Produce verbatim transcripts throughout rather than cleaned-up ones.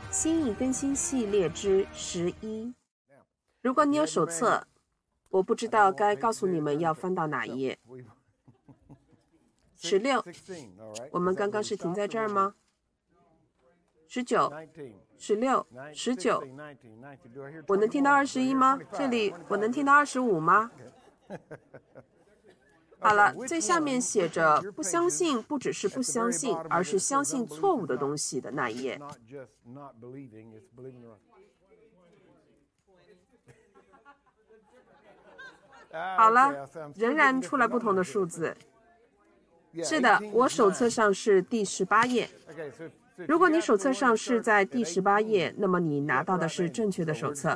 新意更新系列之十一。如果你有手册，我不知道该告诉你们要翻到哪一页。十六，我们刚刚是停在这儿吗？十九、十六、十九，我能听到二十一吗？这里我能听到二十五吗？好了，最下面写着不相信不只是不相信，而是相信错误的东西的那一页。好了，仍然出来不同的数字。是的，我手册上是第十八页。如果你手册上是在第十八页，那么你拿到的是正确的手册。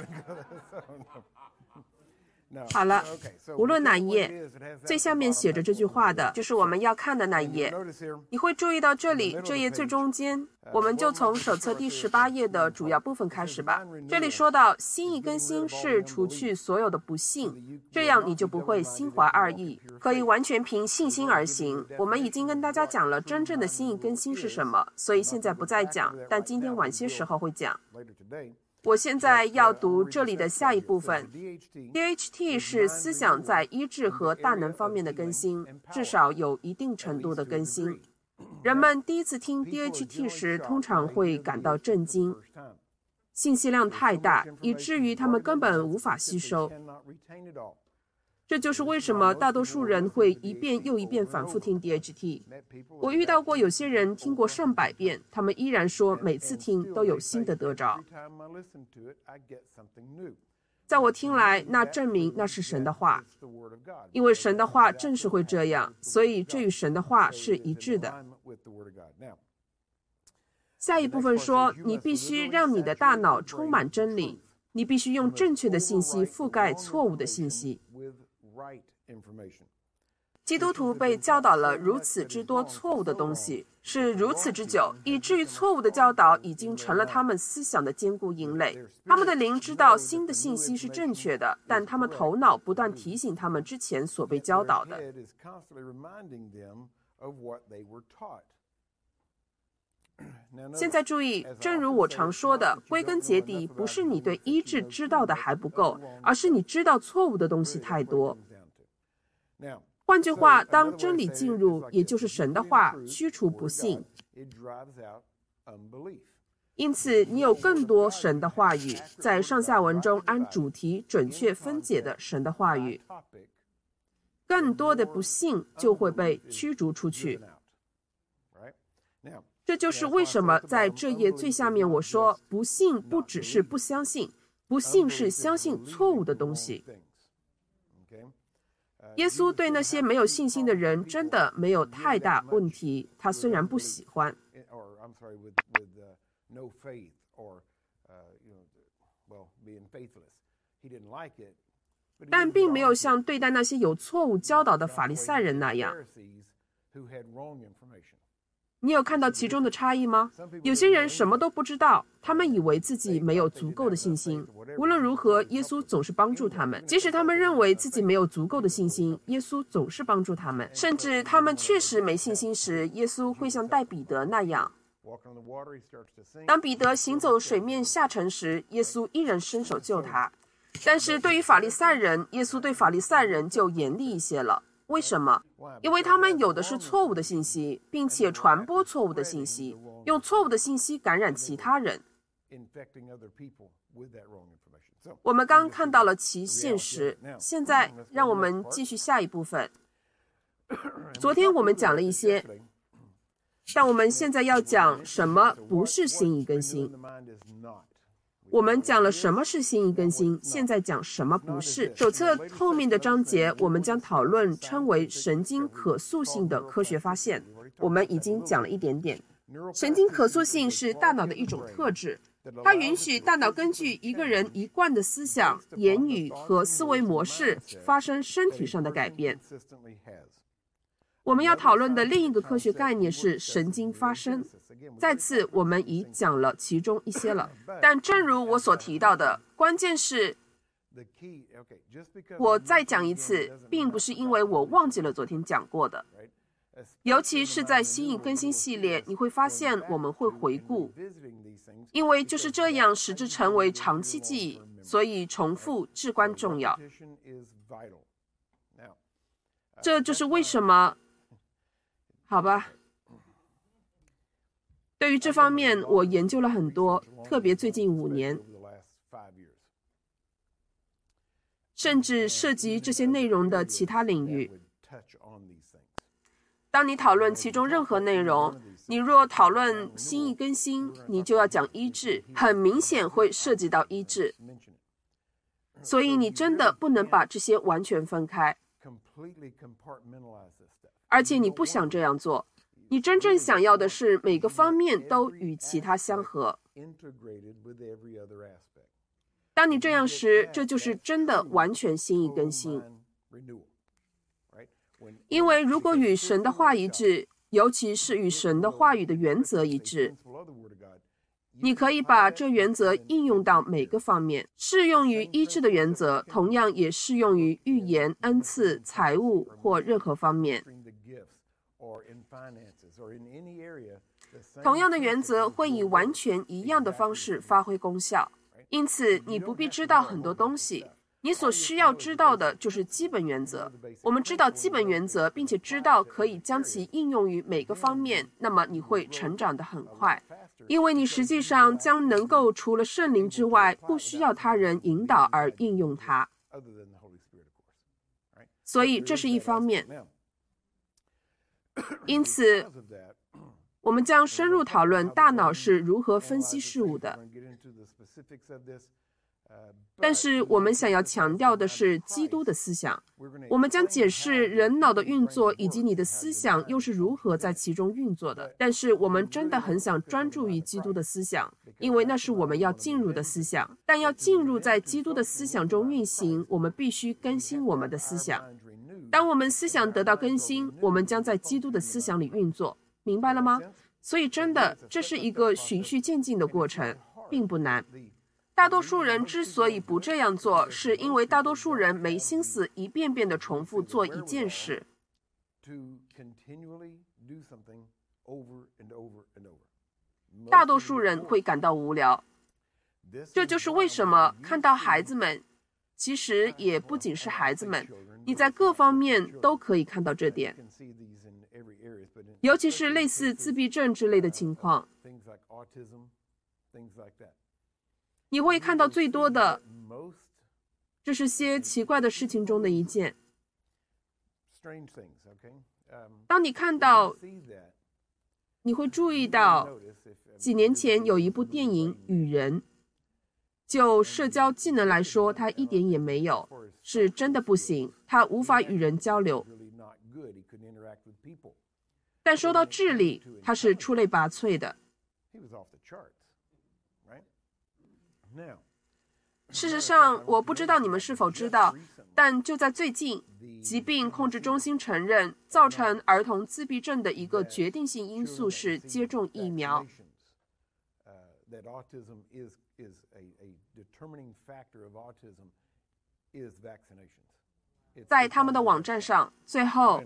好了，无论哪一页，最下面写着这句话的，就是我们要看的那一页。你会注意到这里，这页最中间，我们就从手册第十八页的主要部分开始吧。这里说到，心意更新是除去所有的不信，这样你就不会心怀二意，可以完全凭信心而行。我们已经跟大家讲了真正的心意更新是什么，所以现在不再讲，但今天晚些时候会讲。我现在要读这里的下一部分。D H T 是思想在医治和大能方面的更新，至少有一定程度的更新。人们第一次听 D H T 时，通常会感到震惊，信息量太大，以至于他们根本无法吸收。这就是为什么大多数人会一遍又一遍反复听 D H T。 我遇到过有些人听过上百遍，他们依然说每次听都有新的得着。在我听来，那证明那是神的话，因为神的话正是会这样，所以这与神的话是一致的。下一部分说，你必须让你的大脑充满真理，你必须用正确的信息覆盖错误的信息。基督徒被教导了如此之多错误的东西，是如此之久，以至于错误的教导已经成了他们思想的坚固营垒。他们的灵知道新的信息是正确的，但他们头脑不断提醒他们之前所被教导的。现在注意，正如我常说的，归根结底不是你对医治知道的还不够，而是你知道错误的东西太多。换句话，当真理进入，也就是神的话，驱除不信。因此，你有更多神的话语，在上下文中按主题准确分解的神的话语，更多的不信就会被驱逐出去。这就是为什么在这页最下面我说，不信不只是不相信，不信是相信错误的东西。耶稣对那些没有信心的人真的没有太大问题，他虽然不喜欢，但并没有像对待那些有错误教导的法利赛人那样。你有看到其中的差异吗？有些人什么都不知道，他们以为自己没有足够的信心。无论如何，耶稣总是帮助他们。即使他们认为自己没有足够的信心，耶稣总是帮助他们。甚至他们确实没信心时，耶稣会像带彼得那样。当彼得行走水面下沉时，耶稣依然伸手救他。但是对于法利赛人，耶稣对法利赛人就严厉一些了。为什么？因为他们有的是错误的信息，并且传播错误的信息，用错误的信息感染其他人。我们刚看到了其现实，现在让我们继续下一部分。昨天我们讲了一些，但我们现在要讲什么不是心意更新。我们讲了什么是心意更新，现在讲什么不是。手册后面的章节，我们将讨论称为神经可塑性的科学发现。我们已经讲了一点点。神经可塑性是大脑的一种特质，它允许大脑根据一个人一贯的思想、言语和思维模式发生身体上的改变。我们要讨论的另一个科学概念是神经发生。再次，我们已讲了其中一些了，但正如我所提到的，关键是，我再讲一次，并不是因为我忘记了昨天讲过的。 尤其是在新意更新系列，你会发现我们会回顾，因为就是这样使之成为长期记忆，所以重复至关重要。这就是为什么，好吧，对于这方面我研究了很多，特别最近五年，甚至涉及这些内容的其他领域。当你讨论其中任何内容，你若讨论新意更新，你就要讲医治，很明显会涉及到医治，所以你真的不能把这些完全分开，而且你不想这样做，你真正想要的是每个方面都与其他相合。当你这样时，这就是真的完全新意更新。因为如果与神的话一致，尤其是与神的话语的原则一致，你可以把这原则应用到每个方面。适用于医治的原则，同样也适用于预言、恩赐、财务或任何方面。同样的原则会以完全一样的方式发挥功效。因此，你不必知道很多东西。你所需要知道的就是基本原则。我们知道基本原则，并且知道可以将其应用于每个方面，那么你会成长得很快，因为你实际上将能够除了圣灵之外，不需要他人引导而应用它。所以这是一方面。因此，我们将深入讨论大脑是如何分析事物的。但是我们想要强调的是基督的思想，我们将解释人脑的运作以及你的思想又是如何在其中运作的。但是我们真的很想专注于基督的思想，因为那是我们要进入的思想。但要进入在基督的思想中运行，我们必须更新我们的思想。当我们思想得到更新，我们将在基督的思想里运作，明白了吗？所以真的，这是一个循序渐进的过程，并不难。大多数人之所以不这样做，是因为大多数人没心思一遍遍地重复做一件事。大多数人会感到无聊。这就是为什么看到孩子们，其实也不仅是孩子们，你在各方面都可以看到这点，尤其是类似自闭症之类的情况。你会看到最多的，这是些奇怪的事情中的一件。当你看到，你会注意到，几年前有一部电影《与人》，就社交技能来说，它一点也没有，是真的不行，它无法与人交流。但说到智力，它是出类拔萃的。事实上，我不知道你们是否知道，但就在最近，疾病控制中心承认，造成儿童自闭症的一个决定性因素是接种疫苗。在他们的网站上，最后，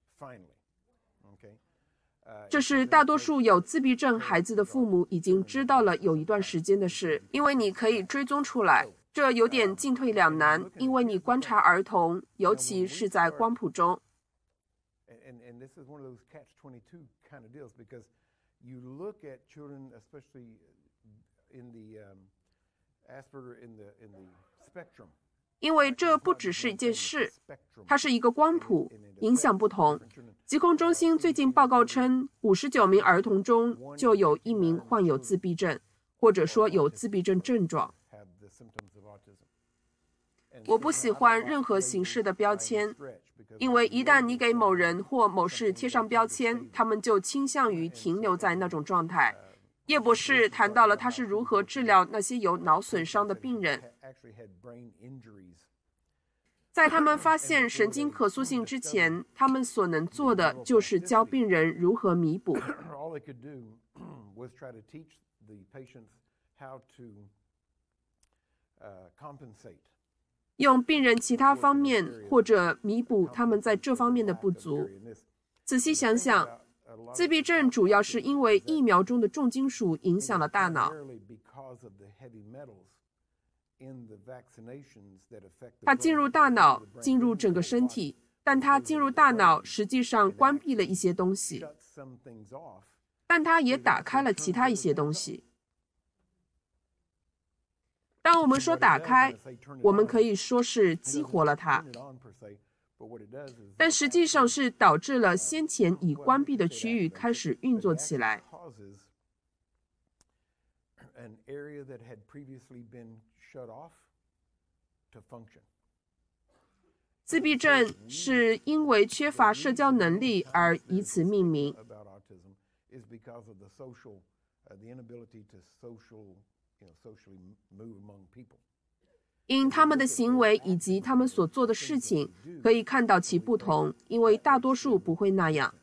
这是大多数有自闭症孩子的父母已经知道了有一段时间的事，因为你可以追踪出来。这有点进退两难，因为你观察儿童，尤其是在光谱中。因为这不只是一件事，它是一个光谱，影响不同。疾控中心最近报告称，五十九名儿童中就有一名患有自闭症，或者说有自闭症症状。我不喜欢任何形式的标签，因为一旦你给某人或某事贴上标签，他们就倾向于停留在那种状态。叶博士谈到了他是如何治疗那些有脑损伤的病人。在他们发现神经可塑性之前，他们所能做的就是教病人如何弥补。用病人其他方面或者弥补他们在这方面的不足。 仔细想想，自闭症主要是因为疫苗中的重金属影响了大脑。它进入大脑，进入整个身体，但它进入大脑实际上关闭了一些东西，但它也打开了其他一些东西。当我们说打开，我们可以说是激活了它，但实际上是导致了先前已关闭的区域开始运作起来。自闭症是因为缺乏社交能力而以此命名。因他们的行为以及他们所做的事情，可以看到其不同，因为大多数不会那样。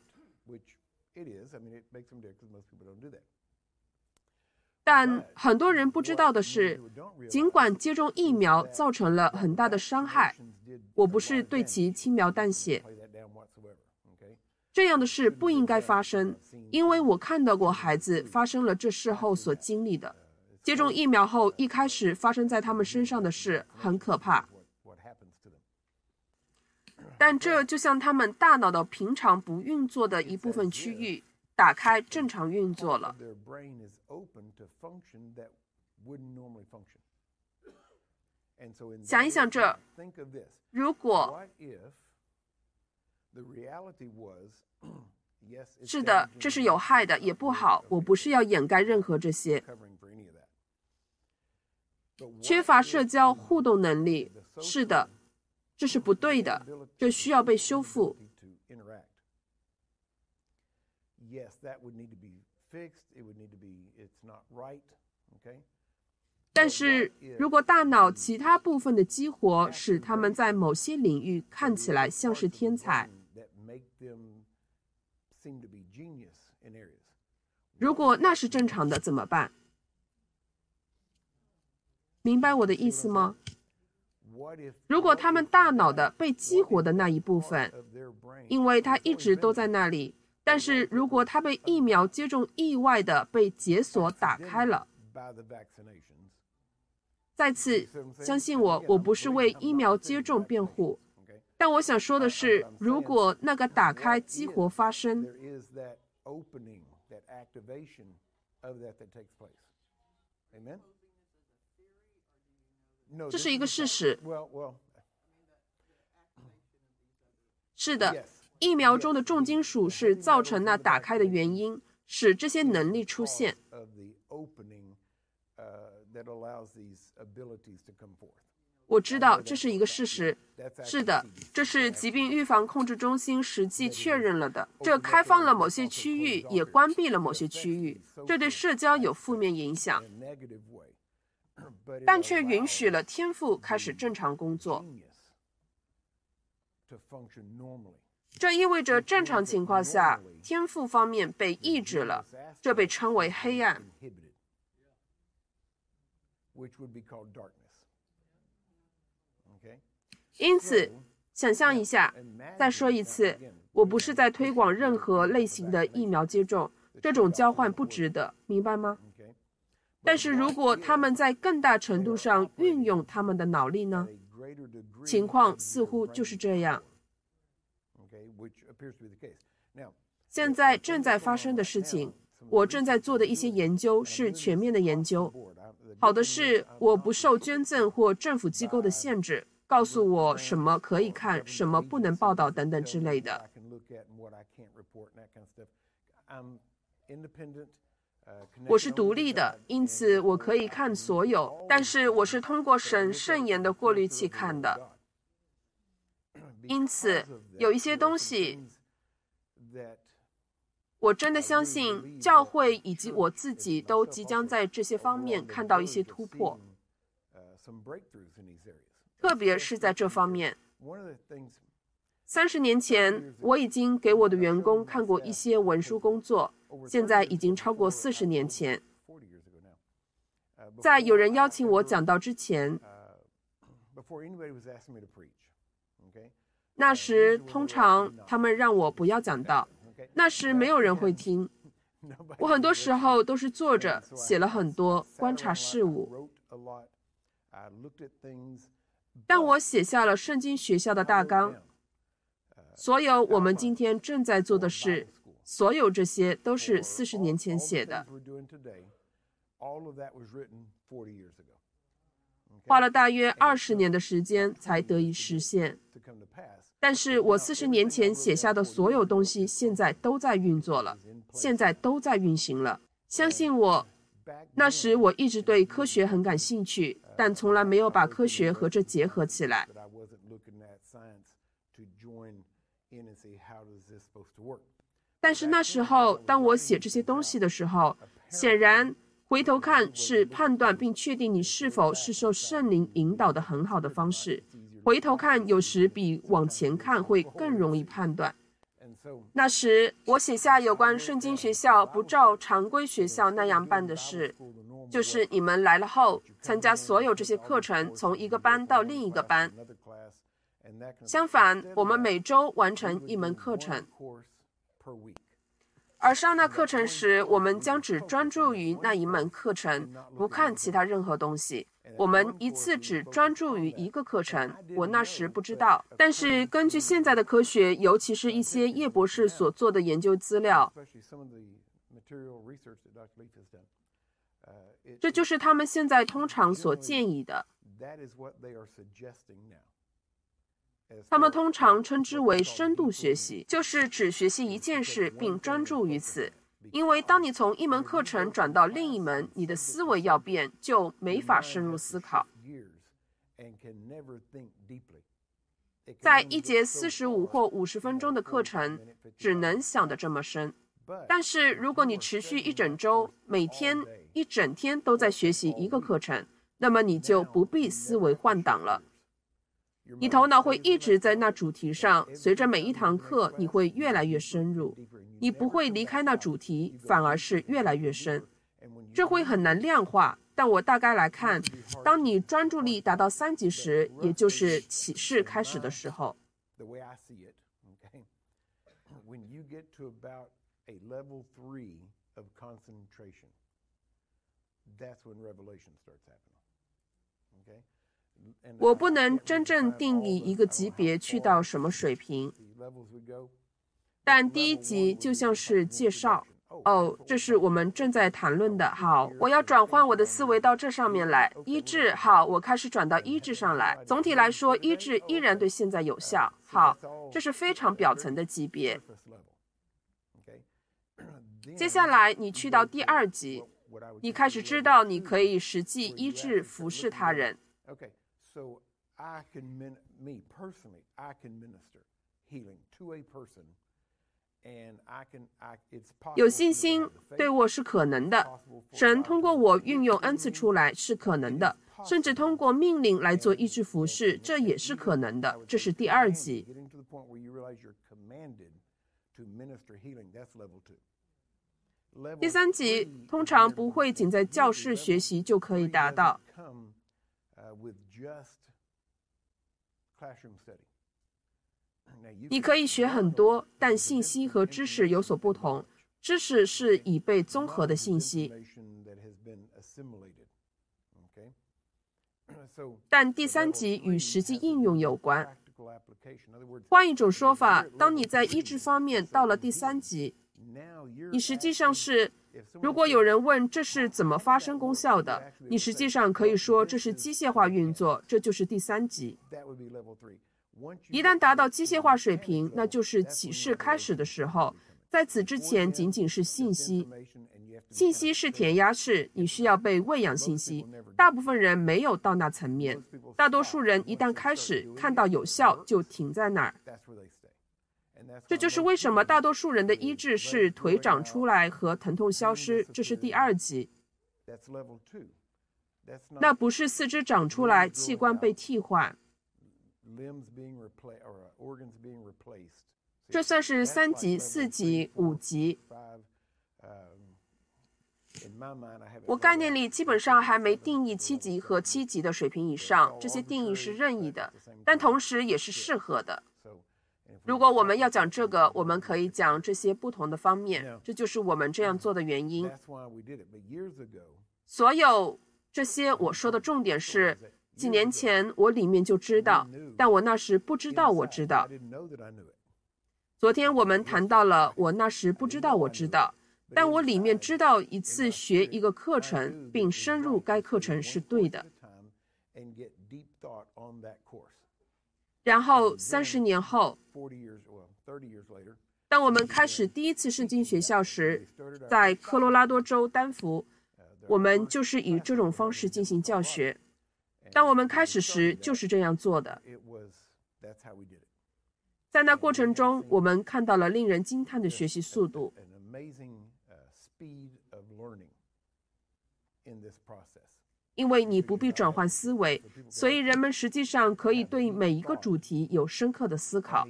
但很多人不知道的是，尽管接种疫苗造成了很大的伤害，我不是对其轻描淡写。这样的事不应该发生，因为我看到过孩子发生了这事后所经历的。接种疫苗后，一开始发生在他们身上的事很可怕，但这就像他们大脑的平常不运作的一部分区域打开正常运作了。想一想这，如果是的，这是有害的，也不好，我不是要掩盖任何这些。缺乏社交互动能力，是的，这是不对的，这需要被修复。但是如果大脑其他部分的激活使他们在某些领域看起来像是天才，如果那是正常的，怎么办？明白我的意思吗？如果他们大脑的被激活的那一部分，因为它一直都在那里，但是如果它被疫苗接种意外的被解锁打开了，再次相信我，我不是为疫苗接种辩护，但我想说的是，如果那个打开激活发生，这是一个事实。是的，疫苗中的重金属是造成那打开的原因，使这些能力出现。我知道这是一个事实。是的，这是疾病预防控制中心实际确认了的。这开放了某些区域，也关闭了某些区域，这对社交有负面影响，但却允许了天赋开始正常工作。这意味着正常情况下，天赋方面被抑制了，这被称为黑暗。因此，想象一下，再说一次，我不是在推广任何类型的疫苗接种，这种交换不值得，明白吗？但是如果他们在更大程度上运用他们的脑力呢？情况似乎就是这样。现在正在发生的事情，我正在做的一些研究是全面的研究。好的是，我不受捐赠或政府机构的限制，告诉我什么可以看，什么不能报道等等之类的。我是独立的，因此我可以看所有，但是我是通过审慎严的过滤器看的。因此，有一些东西，我真的相信教会以及我自己都即将在这些方面看到一些突破，特别是在这方面。三十年前，我已经给我的员工看过一些文书工作，现在已经超过四十年前。在有人邀请我讲道之前， 那时通常他们让我不要讲道，那时没有人会听。我很多时候都是坐着写了很多，观察事物。但我写下了圣经学校的大纲，所有我们今天正在做的事，所有这些都是四十年前写的，花了大约二十年的时间才得以实现。但是我四十年前写下的所有东西，现在都在运作了，现在都在运行了。相信我，那时我一直对科学很感兴趣，但从来没有把科学和这结合起来。但是那时候，当我写这些东西的时候，显然回头看是判断并确定你是否是受圣灵引导的很好的方式。回头看有时比往前看会更容易判断。那时我写下有关圣经学校不照常规学校那样办的事，就是你们来了后参加所有这些课程，从一个班到另一个班。相反，我们每周完成一门课程，而上那课程时，我们将只专注于那一门课程，不看其他任何东西。我们一次只专注于一个课程，我那时不知道。但是根据现在的科学，尤其是一些叶博士所做的研究资料，这就是他们现在通常所建议的。他们通常称之为深度学习，就是只学习一件事并专注于此。因为当你从一门课程转到另一门，你的思维要变，就没法深入思考。在一节四十五或五十分钟的课程，只能想得这么深。但是如果你持续一整周，每天一整天都在学习一个课程，那么你就不必思维换挡了。你头脑会一直在那主题上，随着每一堂课，你会越来越深入。你不会离开那主题，反而是越来越深。这会很难量化，但我大概来看，当你专注力达到三级时，也就是启示开始的时候。我不能真正定义一个级别去到什么水平，但第一集就像是介绍。哦，这是我们正在谈论的。好，我要转换我的思维到这上面来。医治，好，我开始转到医治上来。总体来说，医治依然对现在有效。好，这是非常表层的级别。接下来你去到第二级，你开始知道你可以实际医治服侍他人。 So I can, me personally, I can minister healing to a person, and I can, I, it's possible. 有信心对我是可能的，神通过我运用恩赐出来是可能的，甚至通过命令来做医治服事，这也是可能的。这是第二级。第三级通常不会仅在教室学习就可以达到。你可以学很多，但信息和知识有所不同。知识是已被综合的信息，但第三级与实际应用有关。换一种说法，当你在医治方面到了第三级，你实际上是，如果有人问这是怎么发生功效的，你实际上可以说这是机械化运作，这就是第三级。一旦达到机械化水平，那就是启示开始的时候。在此之前仅仅是信息，信息是填鸭式，你需要被喂养信息。大部分人没有到那层面，大多数人一旦开始看到有效就停在那儿。这就是为什么大多数人的医治是腿长出来和疼痛消失，这是第二级。那不是四肢长出来，器官被替换。这算是三级、四级、五级。我概念里基本上还没定义七级和七级的水平以上，这些定义是任意的，但同时也是适合的。 如果我们要讲这个，我们可以讲这些不同的方面，这就是我们这样做的原因。所有这些我说的重点是，几年前我里面就知道，但我那时不知道我知道。昨天我们谈到了我那时不知道我知道，但我里面知道一次学一个课程并深入该课程是对的。然后三十年后，当我们开始第一次圣经学校时，在科罗拉多州丹佛，我们就是以这种方式进行教学。当我们开始时就是这样做的。在那过程中，我们看到了令人惊叹的学习速度。因为你不必转换思维，所以人们实际上可以对每一个主题有深刻的思考。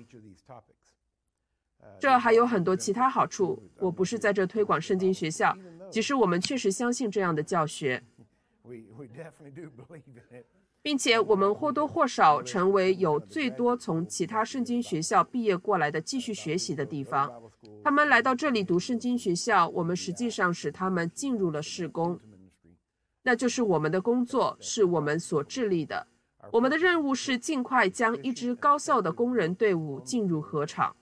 这还有很多其他好处，我不是在这推广圣经学校，即使我们确实相信这样的教学，并且我们或多或少成为有最多从其他圣经学校毕业过来的继续学习的地方。他们来到这里读圣经学校，我们实际上使他们进入了事工。那就是我们的工作，是我们所致力的。我们的任务是尽快将一支高效的工人队伍进入禾场。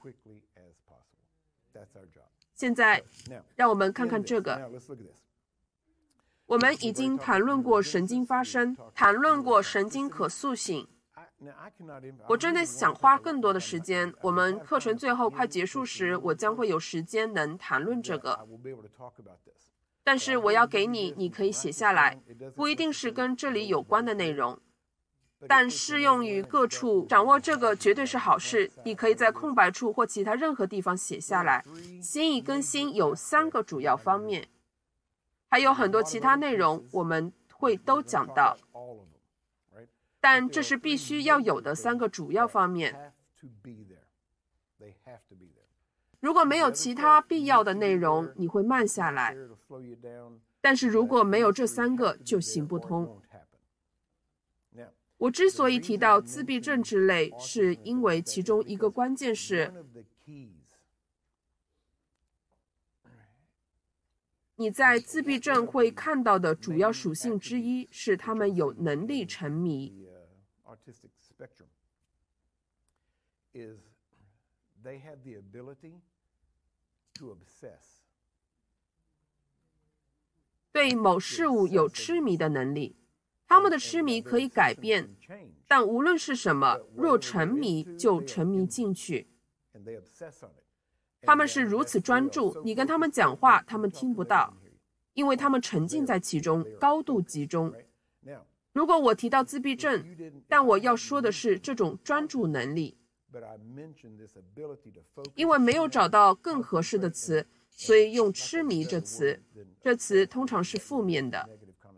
现在，让我们看看这个。我们已经谈论过神经发生，谈论过神经可塑性。我真的想花更多的时间。我们课程最后快结束时，我将会有时间能谈论这个。但是我要给你，你可以写下来，不一定是跟这里有关的内容，但适用于各处。掌握这个绝对是好事。你可以在空白处或其他任何地方写下来。心意更新有三个主要方面，还有很多其他内容我们会都讲到，但这是必须要有的三个主要方面。如果没有其他必要的内容，你会慢下来。但是如果没有这三个，就行不通。我之所以提到自闭症之类，是因为其中一个关键是，你在自闭症会看到的主要属性之一是他们有能力沉迷。对某事物有痴迷的能力，他们的痴迷可以改变，但无论是什么，若沉迷就沉迷进去。他们是如此专注，你跟他们讲话，他们听不到，因为他们沉浸在其中，高度集中。如果我提到自闭症，但我要说的是这种专注能力。因为没有找到更合适的词，所以用痴迷这词。这词通常是负面的。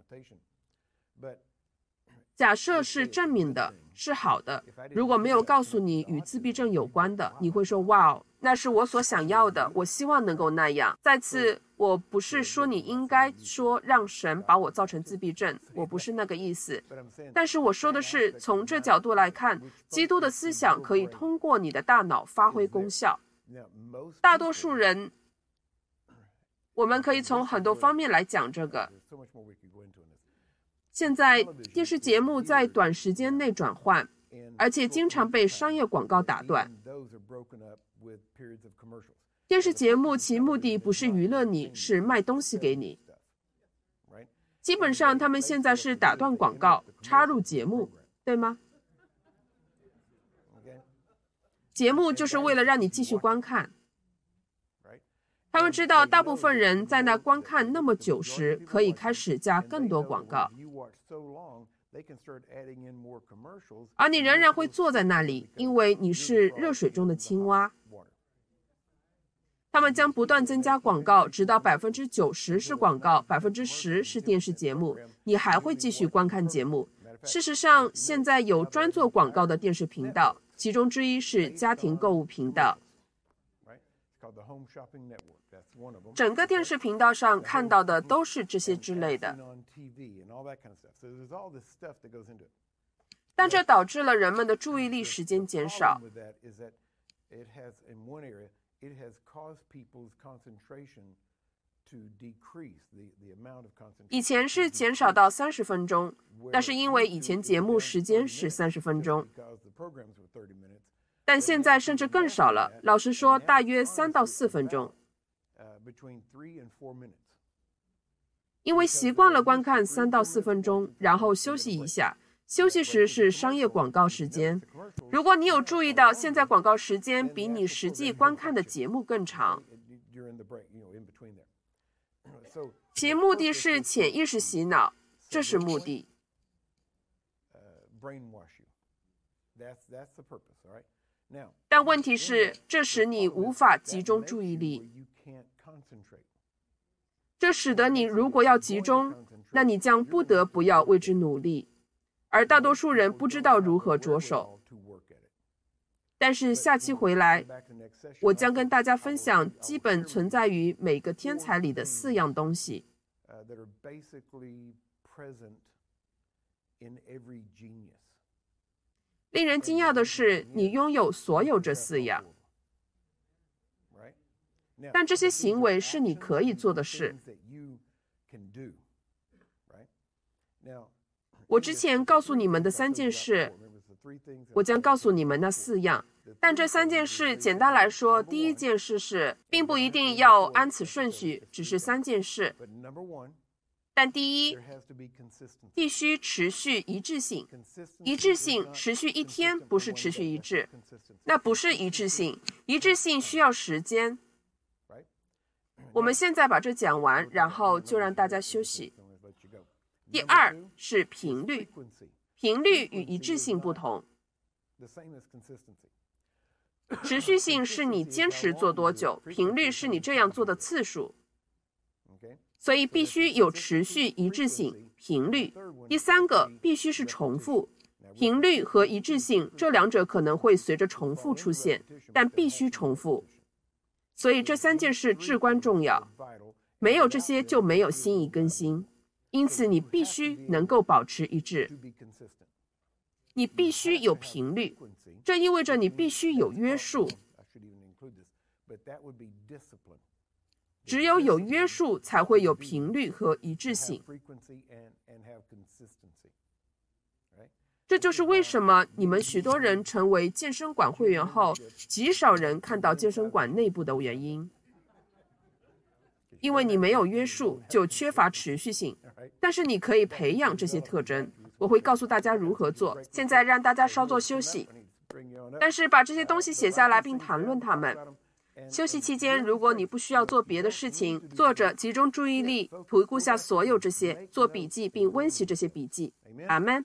假设是正面的，是好的。如果没有告诉你与自闭症有关的，你会说哇，那是我所想要的，我希望能够那样。再次，我不是说你应该说让神把我造成自闭症，我不是那个意思。但是我说的是，从这角度来看，基督的思想可以通过你的大脑发挥功效。大多数人，我们可以从很多方面来讲这个。现在电视节目在短时间内转换，而且经常被商业广告打断。电视节目其目的不是娱乐你，是卖东西给你。基本上他们现在是打断广告，插入节目，对吗？节目就是为了让你继续观看。他们知道大部分人在那观看那么久时，可以开始加更多广告，而你仍然会坐在那里，因为你是热水中的青蛙。他们将不断增加广告，直到百分之九十是广告，百分之十是电视节目，你还会继续观看节目。事实上，现在有专做广告的电视频道，其中之一是家庭购物频道。整个电视频道上看到的都是这些之类的，但这导致了人们的注意力时间减少。 it has in one area, it has caused people's concentration to decrease the the amount of concentration. 以前是减少到三十分钟，那是因为以前节目时间是三十分钟，但现在甚至更少了。老实说，大约三到四分钟。因为习惯了观看三到四分钟，然后休息一下。休息时是商业广告时间。如果你有注意到，现在广告时间比你实际观看的节目更长。其目的是潜意识洗脑，这是目的。但问题是，这使你无法集中注意力。这使得你如果要集中，那你将不得不要为之努力，而大多数人不知道如何着手。但是下期回来，我将跟大家分享基本存在于每个天才里的四样东西。令人惊讶的是，你拥有所有这四样。但这些行为是你可以做的事。我之前告诉你们的三件事，我将告诉你们那四样。但这三件事，简单来说，第一件事是，并不一定要按此顺序，只是三件事。但第一，必须持续一致性。一致性持续一天不是持续一致，那不是一致性。一致性需要时间。我们现在把这讲完，然后就让大家休息。第二是频率，频率与一致性不同。持续性是你坚持做多久，频率是你这样做的次数。所以必须有持续一致性，频率。第三个必须是重复，频率和一致性这两者可能会随着重复出现，但必须重复。所以这三件事至关重要，没有这些就没有新意更新。因此你必须能够保持一致，你必须有频率，这意味着你必须有约束。只有有约束，才会有频率和一致性。这就是为什么你们许多人成为健身馆会员后，极少人看到健身馆内部的原因。因为你没有约束，就缺乏持续性。但是你可以培养这些特征，我会告诉大家如何做。现在让大家稍作休息，但是把这些东西写下来并谈论它们。休息期间，如果你不需要做别的事情，坐着集中注意力，回顾下所有这些，做笔记并温习这些笔记。阿们。